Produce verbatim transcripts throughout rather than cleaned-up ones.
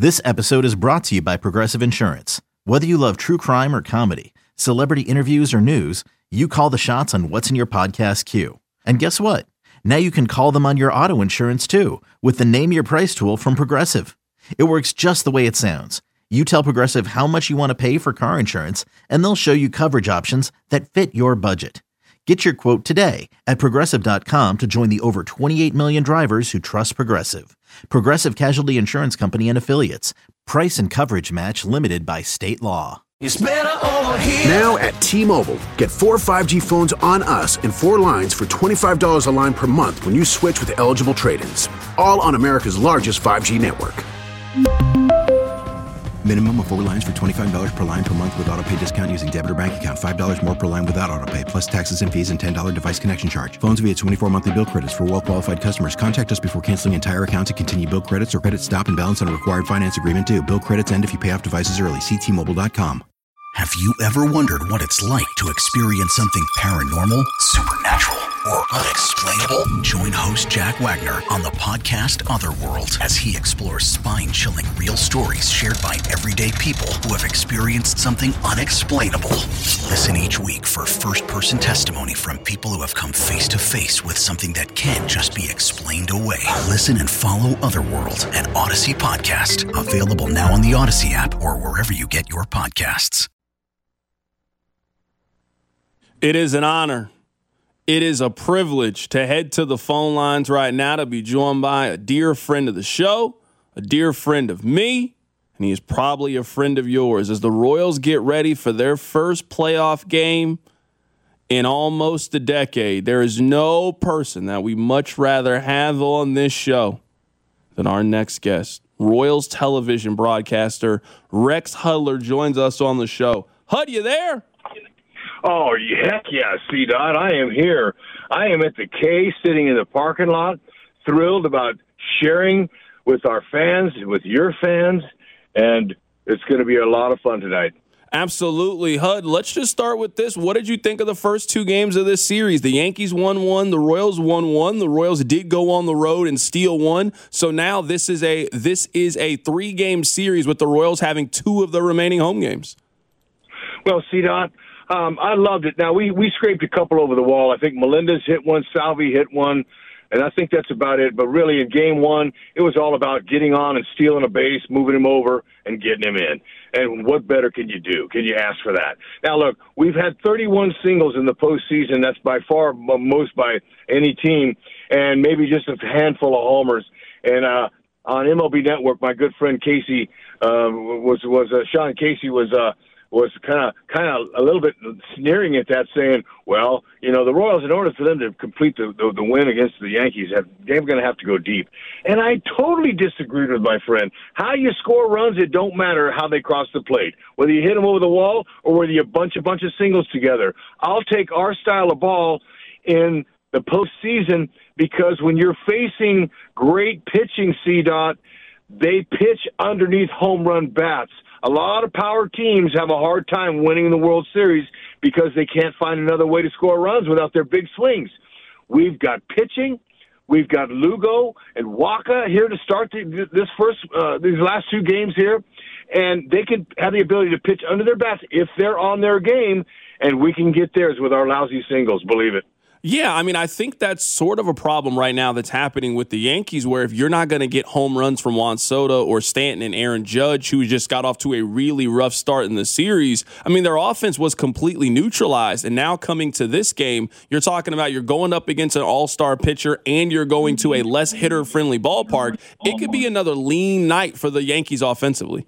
This episode is brought to you by Progressive Insurance. Whether you love true crime or comedy, celebrity interviews or news, you call the shots on what's in your podcast queue. And guess what? Now you can call them on your auto insurance too with the Name Your Price tool from Progressive. It works just the way it sounds. You tell Progressive how much you want to pay for car insurance, and they'll show you coverage options that fit your budget. Get your quote today at Progressive dot com to join the over twenty-eight million drivers who trust Progressive. Progressive Casualty Insurance Company and Affiliates. Price and coverage match limited by state law. It's better over here. Now at T-Mobile, get four five G phones on us and four lines for twenty-five dollars a line per month when you switch with eligible trade-ins. All on America's largest five G network. Minimum of four lines for twenty-five dollars per line per month with autopay discount using debit or bank account. five dollars more per line without autopay, plus taxes and fees and ten dollars device connection charge. Phones via twenty-four monthly bill credits for well-qualified customers. Contact us before canceling entire account to continue bill credits or credit stop and balance on a required finance agreement due. Bill credits end if you pay off devices early. See T Mobile dot com. Have you ever wondered what it's like to experience something paranormal, supernatural, or unexplainable? Join host Jack Wagner on the podcast Otherworld as he explores spine-chilling real stories shared by everyday people who have experienced something unexplainable. Listen each week for first-person testimony from people who have come face-to-face with something that can't just be explained away. Listen and follow Otherworld, an Odyssey podcast, available now on the Odyssey app or wherever you get your podcasts. It is an honor. It is a privilege to head to the phone lines right now to be joined by a dear friend of the show, a dear friend of me, and he is probably a friend of yours as the Royals get ready for their first playoff game in almost a decade. There is no person that we much rather have on this show than our next guest. Royals television broadcaster Rex Hudler joins us on the show. Hud, you there? Oh, heck yeah, C-Dot. I am here. I am at the K, sitting in the parking lot, thrilled about sharing with our fans, with your fans, and it's going to be a lot of fun tonight. Absolutely. Hud, let's just start with this. What did you think of the first two games of this series? The Yankees won one, the Royals won one. The Royals did go on the road and steal one. So now this is a this is a three-game series with the Royals having two of the remaining home games. Well, C-Dot, Um, I loved it. Now, we, we scraped a couple over the wall. I think Melendez hit one, Salvi hit one, and I think that's about it. But really, in game one, it was all about getting on and stealing a base, moving him over, and getting him in. And what better can you do? Can you ask for that? Now, look, we've had thirty-one singles in the postseason. That's by far most by any team, and maybe just a handful of homers. And uh, on M L B Network, my good friend Casey uh, was was uh, Sean Casey was uh, – was kind of kind of a little bit sneering at that, saying, well, you know, the Royals, in order for them to complete the, the, the win against the Yankees, have, they're going to have to go deep. And I totally disagreed with my friend. How you score runs, it don't matter how they cross the plate, whether you hit them over the wall or whether you bunch a bunch of singles together. I'll take our style of ball in the postseason because when you're facing great pitching, C-Dot, they pitch underneath home run bats. A lot of power teams have a hard time winning the World Series because they can't find another way to score runs without their big swings. We've got pitching. We've got Lugo and Waka here to start the, this first, uh, these last two games here, and they can have the ability to pitch under their bats if they're on their game, and we can get theirs with our lousy singles, believe it. Yeah, I mean, I think that's sort of a problem right now that's happening with the Yankees, where if you're not going to get home runs from Juan Soto or Stanton and Aaron Judge, who just got off to a really rough start in the series, I mean, their offense was completely neutralized. And now coming to this game, you're talking about you're going up against an all-star pitcher and you're going to a less hitter-friendly ballpark. It could be another lean night for the Yankees offensively.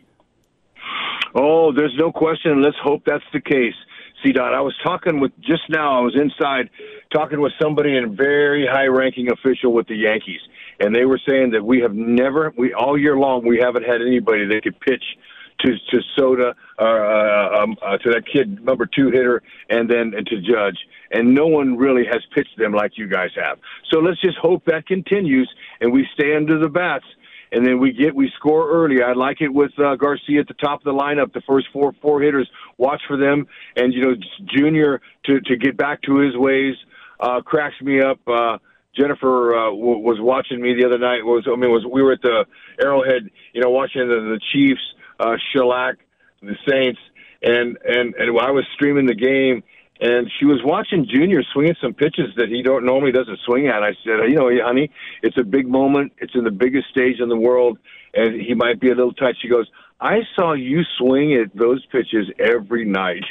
Oh, there's no question. Let's hope that's the case. C-Dot, I was talking with, just now, I was inside talking with somebody, a very high-ranking official with the Yankees, and they were saying that we have never, we all year long, we haven't had anybody that could pitch to to Soda, uh, um, uh, to that kid, number two hitter, and then and to Judge, and no one really has pitched them like you guys have. So let's just hope that continues, and we stay under the bats. And then we get we score early. I like it with uh, Garcia at the top of the lineup. The first four four hitters, watch for them. And you know, Junior to to get back to his ways uh, cracks me up. Uh, Jennifer uh, w- was watching me the other night. Was I mean, was we were at the Arrowhead, you know, watching the, the Chiefs uh, shellac the Saints, and, and and I was streaming the game, and she was watching Junior swinging some pitches that he don't normally doesn't swing at. I said, you know, honey, it's a big moment. It's in the biggest stage in the world, and he might be a little tight. She goes, I saw you swing at those pitches every night.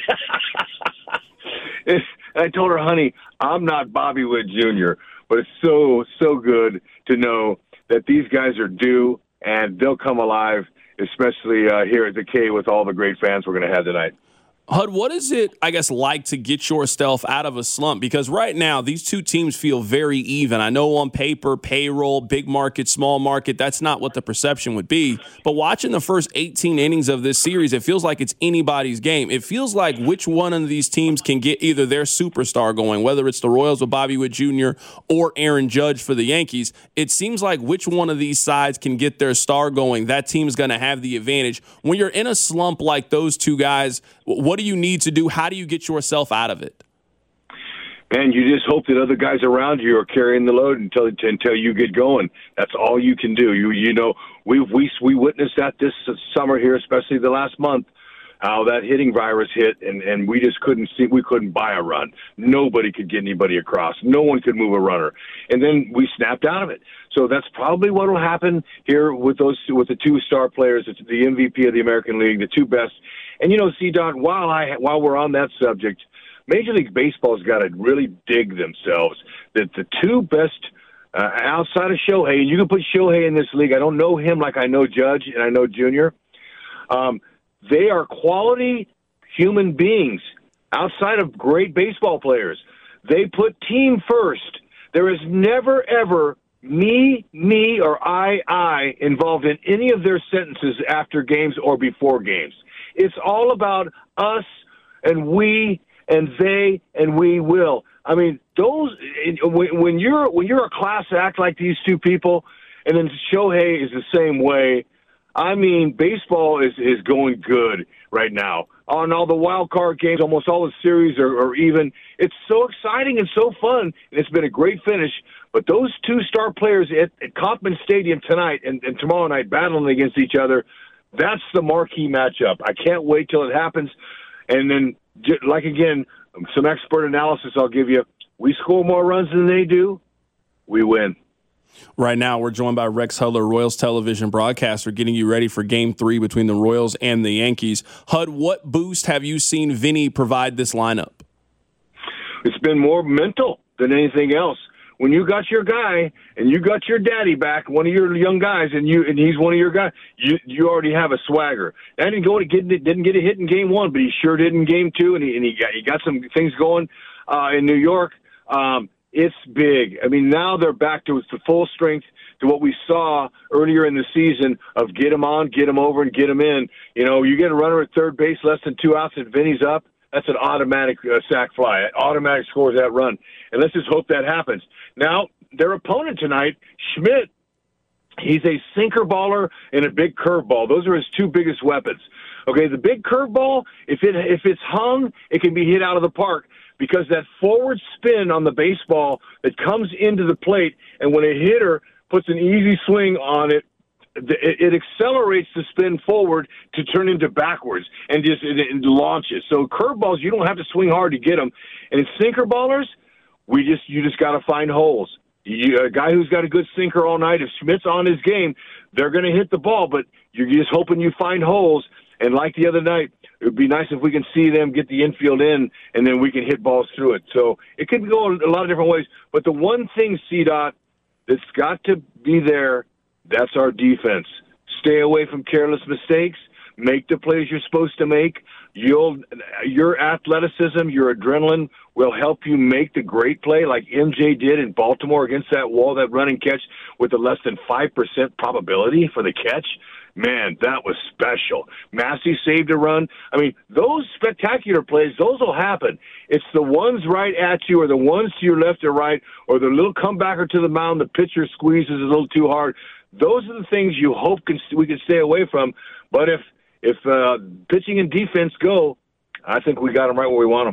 And I told her, honey, I'm not Bobby Witt Junior, but it's so, so good to know that these guys are due, and they'll come alive, especially uh, here at the K with all the great fans we're going to have tonight. Hud, what is it, I guess, like to get yourself out of a slump? Because right now, these two teams feel very even. I know on paper, payroll, big market, small market, that's not what the perception would be. But watching the first eighteen innings of this series, it feels like it's anybody's game. It feels like which one of these teams can get either their superstar going, whether it's the Royals with Bobby Witt Junior or Aaron Judge for the Yankees. It seems like which one of these sides can get their star going, that team's going to have the advantage. When you're in a slump like those two guys, what do you need to do? How do you get yourself out of it? Man, you just hope that other guys around you are carrying the load until until you get going. That's all you can do. You you know, we we we witnessed that this summer here, especially the last month, how that hitting virus hit, and, and we just couldn't see. We couldn't buy a run. Nobody could get anybody across. No one could move a runner, and then we snapped out of it. So that's probably what will happen here with those with the two star players. It's the M V P of the American League, the two best. And, you know, C-Dot, while, I, while we're on that subject, Major League Baseball's got to really dig themselves. That the two best uh, outside of Shohei, and you can put Shohei in this league. I don't know him like I know Judge and I know Junior. Um, they are quality human beings outside of great baseball players. They put team first. There is never, ever me, me, or I, I involved in any of their sentences after games or before games. It's all about us and we and they and we will. I mean, those when you're when you're a class act like these two people, and then Shohei is the same way. I mean, baseball is, is going good right now. On all the wild card games, almost all the series are, are even. It's so exciting and so fun, and it's been a great finish. But those two star players at, at Kauffman Stadium tonight and, and tomorrow night battling against each other, that's the marquee matchup. I can't wait till it happens. And then, like again, some expert analysis I'll give you. We score more runs than they do, we win. Right now, we're joined by Rex Hudler, Royals television broadcaster, getting you ready for Game three between the Royals and the Yankees. Hud, what boost have you seen Vinny provide this lineup? It's been more mental than anything else. When you got your guy and you got your daddy back, one of your young guys, and you and he's one of your guys, you you already have a swagger. I didn't go to get didn't get a hit in game one, but he sure did in game two, and he and he got he got some things going uh, in New York. Um, it's big. I mean, now they're back to to full strength to what we saw earlier in the season of get him on, get him over, and get him in. You know, you get a runner at third base, less than two outs, and Vinny's up. That's an automatic uh, sac fly. It automatic scores that run. And let's just hope that happens. Now, their opponent tonight, Schmidt, he's a sinker baller and a big curveball. Those are his two biggest weapons. Okay, the big curveball, if it if it's hung, it can be hit out of the park because that forward spin on the baseball that comes into the plate, and when a hitter puts an easy swing on it, it accelerates the spin forward to turn into backwards and just it, it launches. So curveballs, you don't have to swing hard to get them. And in sinker ballers, we just you just got to find holes. You, a guy who's got a good sinker all night, if Schmidt's on his game, they're going to hit the ball, but you're just hoping you find holes. And like the other night, it would be nice if we can see them get the infield in, and then we can hit balls through it. So it could go a lot of different ways. But the one thing, C-Dot, that's got to be there, that's our defense. Stay away from careless mistakes. Make the plays you're supposed to make. You'll, your athleticism, your adrenaline will help you make the great play like M J did in Baltimore against that wall, that running catch with a less than five percent probability for the catch. Man, that was special. Massey saved a run. I mean, those spectacular plays, those will happen. It's the ones right at you or the ones to your left or right or the little comebacker to the mound, the pitcher squeezes a little too hard. Those are the things you hope can, we can stay away from. But if if uh, pitching and defense go, I think we got them right where we want them.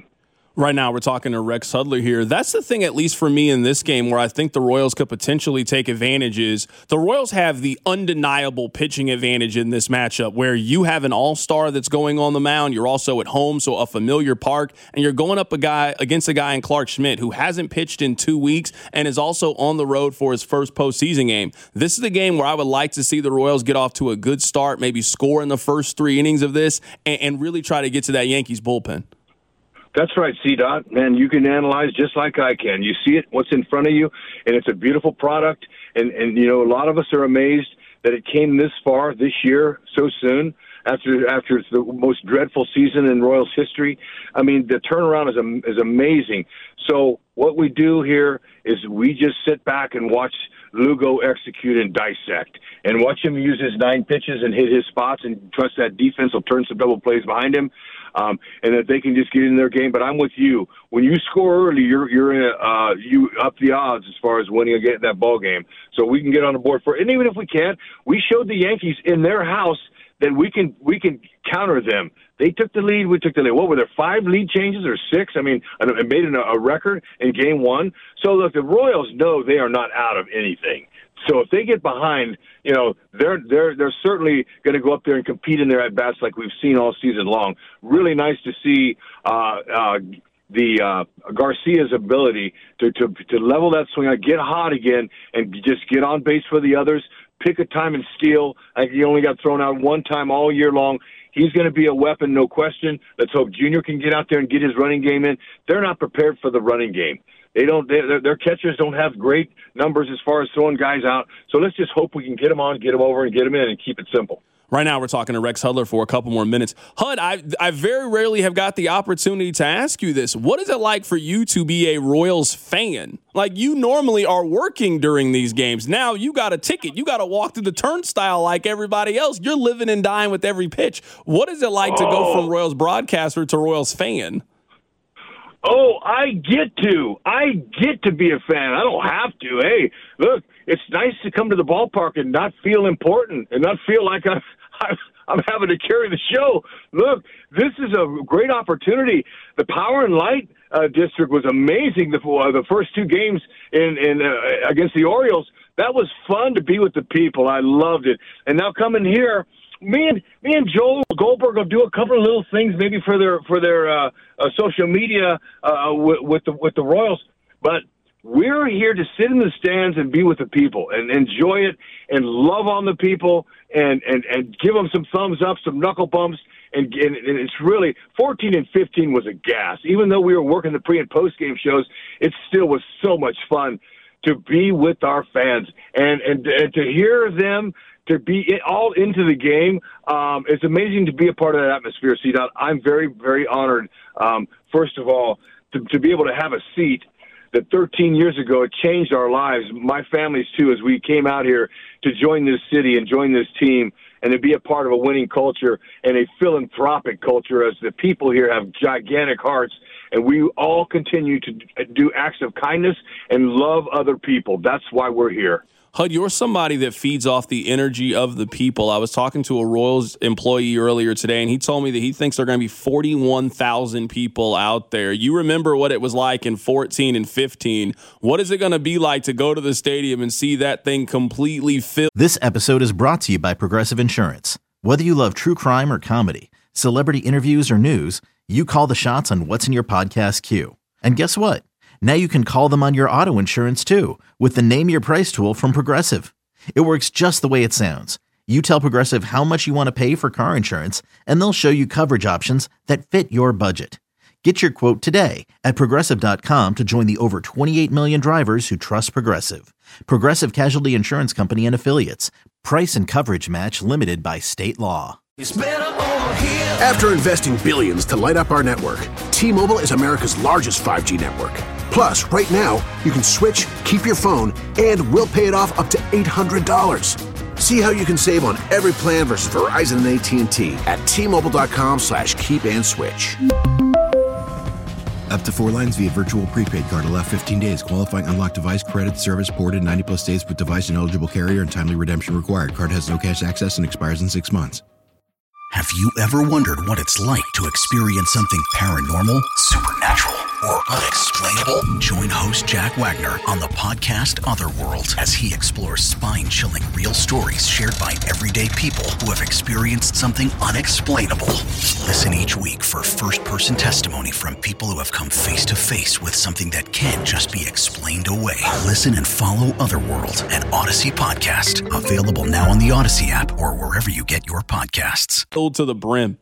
Right now, we're talking to Rex Hudler here. That's the thing, at least for me in this game, where I think the Royals could potentially take advantage is the Royals have the undeniable pitching advantage in this matchup where you have an all-star that's going on the mound. You're also at home, so a familiar park, and you're going up a guy against a guy in Clark Schmidt who hasn't pitched in two weeks and is also on the road for his first postseason game. This is the game where I would like to see the Royals get off to a good start, maybe score in the first three innings of this, and, and really try to get to that Yankees bullpen. That's right, C-Dot. Man, you can analyze just like I can. You see it, what's in front of you, and it's a beautiful product. And, and you know, a lot of us are amazed that it came this far this year so soon after after it's the most dreadful season in Royals history. I mean, the turnaround is is amazing. So what we do here is we just sit back and watch Lugo execute and dissect and watch him use his nine pitches and hit his spots and trust that defense will turn some double plays behind him. Um, and that they can just get in their game. But I'm with you. When you score early, you're you're in a, uh, you up the odds as far as winning a get that ball game. So we can get on the board for it. And even if we can't, we showed the Yankees in their house that we can we can counter them. They took the lead. We took the lead. What were there, five lead changes or six? I mean, it made it a record in game one. So look, the Royals know they are not out of anything. So if they get behind, you know, they're they're they're certainly going to go up there and compete in their at bats like we've seen all season long. Really nice to see uh, uh, the uh, Garcia's ability to, to to level that swing, get hot again, and just get on base for the others. Pick a time and steal. I think he only got thrown out one time all year long. He's going to be a weapon, no question. Let's hope Junior can get out there and get his running game in. They're not prepared for the running game. They don't. They, their, their catchers don't have great numbers as far as throwing guys out. So let's just hope we can get them on, get them over, and get them in, and keep it simple. Right now, we're talking to Rex Hudler for a couple more minutes. Hud, I I very rarely have got the opportunity to ask you this. What is it like for you to be a Royals fan? Like, you normally are working during these games. Now you got a ticket. You got to walk through the turnstile like everybody else. You're living and dying with every pitch. What is it like oh. to go from Royals broadcaster to Royals fan? Oh, I get to. I get to be a fan. I don't have to. Hey, look, it's nice to come to the ballpark and not feel important and not feel like I'm, I'm having to carry the show. Look, this is a great opportunity. The Power and Light uh, district was amazing. The, uh, the first two games in, in uh, against the Orioles, that was fun to be with the people. I loved it. And now coming here, Me and me and Joel Goldberg will do a couple of little things, maybe for their for their uh, uh, social media uh, with, with the with the Royals. But we're here to sit in the stands and be with the people and enjoy it and love on the people and, and, and give them some thumbs up, some knuckle bumps. And, and, and it's really fourteen and fifteen was a gas. Even though we were working the pre and post game shows, it still was so much fun to be with our fans and and, and to hear them. To be all into the game, um, it's amazing to be a part of that atmosphere, C-Dot. I'm very, very honored, um, first of all, to, to be able to have a seat that thirteen years ago, it changed our lives, my family's too, as we came out here to join this city and join this team and to be a part of a winning culture and a philanthropic culture as the people here have gigantic hearts. And we all continue to do acts of kindness and love other people. That's why we're here. Hud, you're somebody that feeds off the energy of the people. I was talking to a Royals employee earlier today, and he told me that he thinks there are going to be forty-one thousand people out there. You remember what it was like in fourteen and fifteen. What is it going to be like to go to the stadium and see that thing completely filled? This episode is brought to you by Progressive Insurance. Whether you love true crime or comedy, celebrity interviews or news, you call the shots on what's in your podcast queue. And guess what? Now you can call them on your auto insurance too with the Name Your Price tool from Progressive. It works just the way it sounds. You tell Progressive how much you want to pay for car insurance, and they'll show you coverage options that fit your budget. Get your quote today at Progressive dot com to join the over twenty-eight million drivers who trust Progressive. Progressive Casualty Insurance Company and Affiliates. Price and coverage match limited by state law. After investing billions to light up our network, T-Mobile is America's largest five G network. Plus, right now, you can switch, keep your phone, and we'll pay it off up to eight hundred dollars. See how you can save on every plan versus Verizon and A T and T at T-Mobile.com slash keep and switch. Up to four lines via virtual prepaid card. Allow fifteen days. Qualifying unlocked device credit service ported ninety plus days with device and eligible carrier and timely redemption required. Card has no cash access and expires in six months. Have you ever wondered what it's like to experience something paranormal, supernatural, or unexplainable? Join host Jack Wagner on the podcast Otherworld as he explores spine-chilling real stories shared by everyday people who have experienced something unexplainable. Listen each week for first-person testimony from people who have come face-to-face with something that can't just be explained away. Listen and follow Otherworld, an Odyssey podcast. Available now on the Odyssey app or wherever you get your podcasts. Filled to the brim.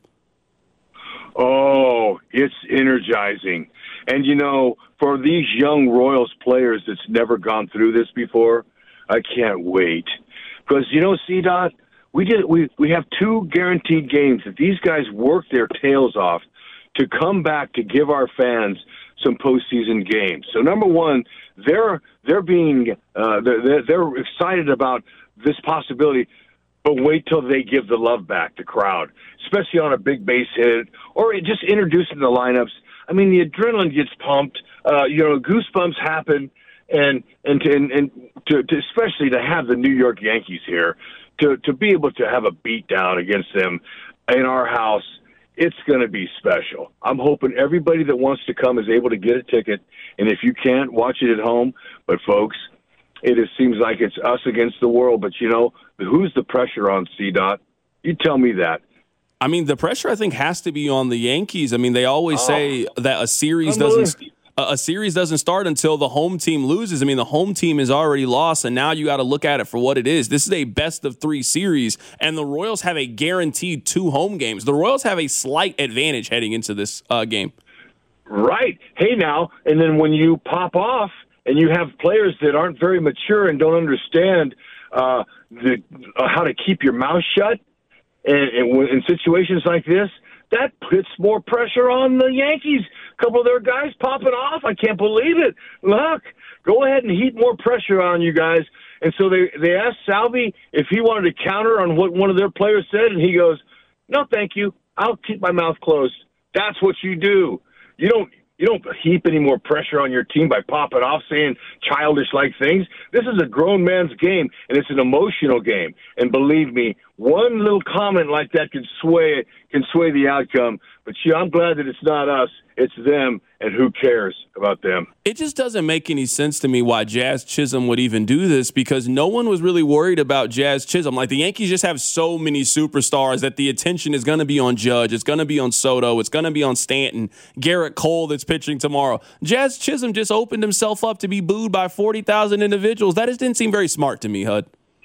Oh, it's energizing. And, you know, for these young Royals players that's never gone through this before, I can't wait. Because, you know, C-Dot, we, did, we, we have two guaranteed games that these guys work their tails off to come back to give our fans some postseason games. So, number one, they're, they're being uh, they're, they're excited about this possibility. But wait till they give the love back, the crowd, especially on a big base hit or just introducing the lineups. I mean, the adrenaline gets pumped. Uh, you know, goosebumps happen, and and to, and, and to, to especially to have the New York Yankees here, to to be able to have a beat down against them in our house, it's going to be special. I'm hoping everybody that wants to come is able to get a ticket, and if you can't, watch it at home. But folks, it is, seems like it's us against the world. But you know, who's the pressure on, C-Dot? You tell me that. I mean, the pressure, I think, has to be on the Yankees. I mean, they always oh, say that a series doesn't a series doesn't start until the home team loses. I mean, the home team is already lost, and now you got to look at it for what it is. This is a best of three series, and the Royals have a guaranteed two home games. The Royals have a slight advantage heading into this uh, game. Right. Hey, now, and then when you pop off and you have players that aren't very mature and don't understand uh, the, uh, how to keep your mouth shut, And, and in situations like this, that puts more pressure on the Yankees. A couple of their guys popping off. I can't believe it. Look, go ahead and heap more pressure on you guys. And so they, they asked Salvi if he wanted to counter on what one of their players said, and he goes, no, thank you. I'll keep my mouth closed. That's what you do. You don't You don't heap any more pressure on your team by popping off, saying childish-like things. This is a grown man's game, and it's an emotional game. And believe me, one little comment like that can sway can sway the outcome. But yeah, I'm glad that it's not us, it's them, and who cares about them? It just doesn't make any sense to me why Jazz Chisholm would even do this, because no one was really worried about Jazz Chisholm. Like, the Yankees just have so many superstars that the attention is going to be on Judge, it's going to be on Soto, it's going to be on Stanton, Garrett Cole that's pitching tomorrow. Jazz Chisholm just opened himself up to be booed by forty thousand individuals. That just didn't seem very smart to me, Hud.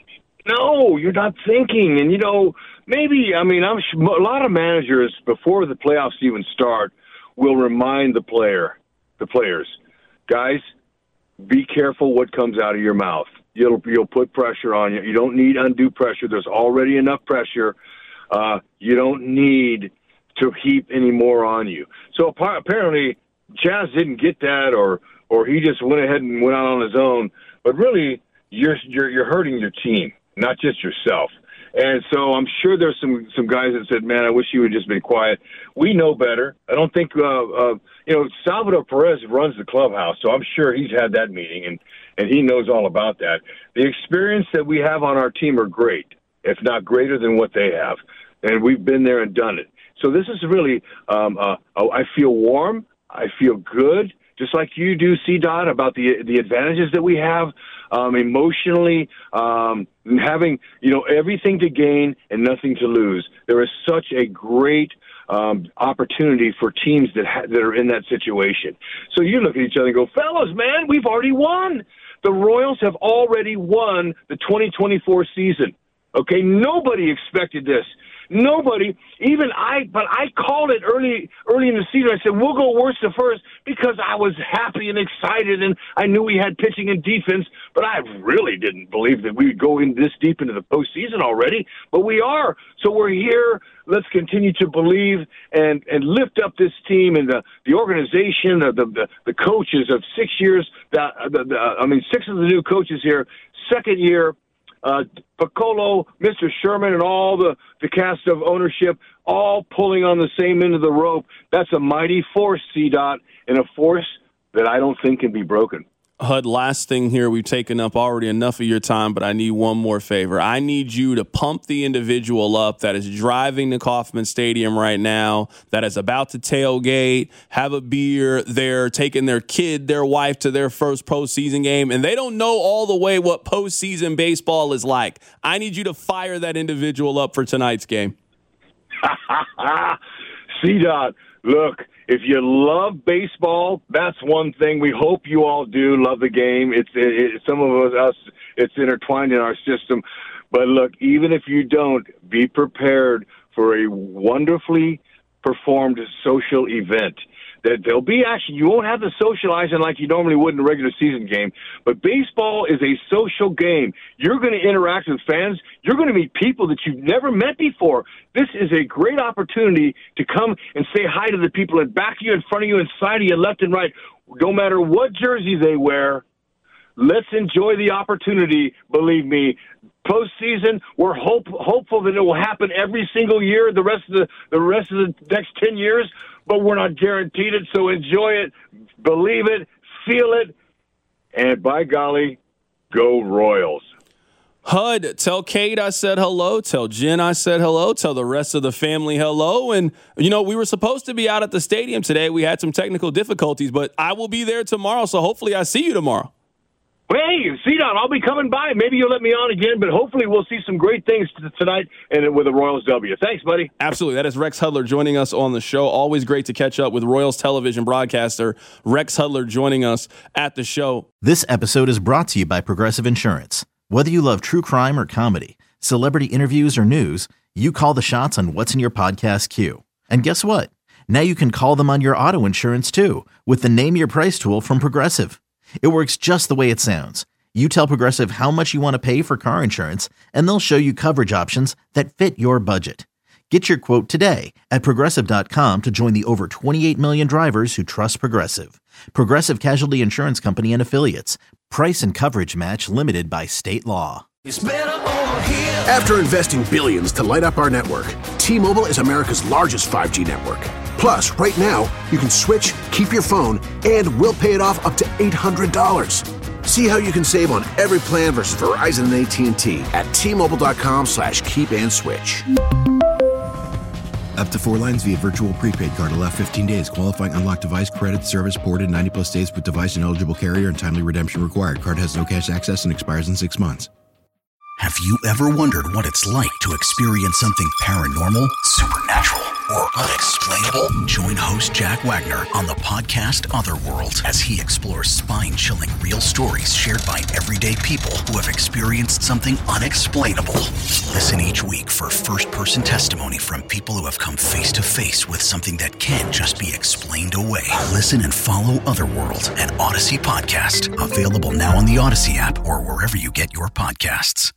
No, you're not thinking. And, you know, maybe, I mean, I'm a lot of managers, before the playoffs even start, will remind the player, the players, guys, be careful what comes out of your mouth. You'll you'll put pressure on you. You don't need undue pressure. There's already enough pressure. Uh, you don't need to heap any more on you. So apparently, Jazz didn't get that, or or he just went ahead and went out on his own. But really, you're you're you're hurting your team, not just yourself. And so I'm sure there's some, some guys that said, man, I wish you would just been quiet. We know better. I don't think, uh, uh, you know, Salvador Perez runs the clubhouse, so I'm sure he's had that meeting, and, and he knows all about that. The experience that we have on our team are great, if not greater than what they have. And we've been there and done it. So this is really, um, uh, I feel warm. I feel good, just like you do, C-Dot, about the the advantages that we have. Um, emotionally, um, having, you know, everything to gain and nothing to lose. There is such a great um, opportunity for teams that ha- that are in that situation. So you look at each other and go, fellas, man, we've already won. The Royals have already won the twenty twenty-four season. Okay, nobody expected this. Nobody, even I, but I called it early early in the season. I said, we'll go worst to first, because I was happy and excited, and I knew we had pitching and defense, but I really didn't believe that we would go in this deep into the postseason already, but we are. So we're here. Let's continue to believe and, and lift up this team and the, the organization, the, the, the coaches of six years, the, the, the, I mean, six of the new coaches here, second year, Uh, Piccolo, Mister Sherman, and all the, the cast of ownership, all pulling on the same end of the rope. That's a mighty force, C-Dot, and a force that I don't think can be broken. H U D, last thing here, we've taken up already enough of your time, but I need one more favor. I need you to pump the individual up that is driving to Kauffman Stadium right now, that is about to tailgate, have a beer, they're taking their kid, their wife to their first postseason game, and they don't know all the way what postseason baseball is like. I need you to fire that individual up for tonight's game. C-Dot, look, if you love baseball, that's one thing. We hope you all do love the game. It's it, it, some of us, it's intertwined in our system. But look, even if you don't, be prepared for a wonderfully performed social event. That there'll be action. You won't have the socializing like you normally would in a regular season game, but baseball is a social game. You're going to interact with fans. You're going to meet people that you've never met before. This is a great opportunity to come and say hi to the people in back of you, in front of you, and side of you, left and right. No matter what jersey they wear, let's enjoy the opportunity. Believe me, postseason, we're hope, hopeful that it will happen every single year, the rest of the, the rest of the next ten years. But we're not guaranteed it, so enjoy it, believe it, feel it, and by golly, go Royals. H U D, tell Kate I said hello, tell Jen I said hello, tell the rest of the family hello. And, you know, we were supposed to be out at the stadium today. We had some technical difficulties, but I will be there tomorrow, so hopefully I see you tomorrow. Hey, C-Dot, I'll be coming by. Maybe you'll let me on again, but hopefully we'll see some great things t- tonight and with the Royals W. Thanks, buddy. Absolutely. That is Rex Hudler joining us on the show. Always great to catch up with Royals television broadcaster Rex Hudler joining us at the show. This episode is brought to you by Progressive Insurance. Whether you love true crime or comedy, celebrity interviews or news, you call the shots on what's in your podcast queue. And guess what? Now you can call them on your auto insurance too with the Name Your Price tool from Progressive. It works just the way it sounds. You tell Progressive how much you want to pay for car insurance, and they'll show you coverage options that fit your budget. Get your quote today at Progressive dot com to join the over twenty-eight million drivers who trust Progressive. Progressive Casualty Insurance Company and Affiliates. Price and coverage match limited by state law. After investing billions to light up our network, T-Mobile is America's largest five G network. Plus, right now, you can switch, keep your phone, and we'll pay it off up to eight hundred dollars. See how you can save on every plan versus Verizon and A T and T at T-Mobile.com slash keep and switch. Up to four lines via virtual prepaid card. Allow fifteen days. Qualifying unlocked device credit service ported ninety plus days with device and eligible carrier and timely redemption required. Card has no cash access and expires in six months. Have you ever wondered what it's like to experience something paranormal, supernatural, or unexplainable? Join host Jack Wagner on the podcast Otherworld as he explores spine-chilling real stories shared by everyday people who have experienced something unexplainable. Listen each week for first-person testimony from people who have come face-to-face with something that can't just be explained away. Listen and follow Otherworld, an Odyssey podcast, available now on the Odyssey app or wherever you get your podcasts.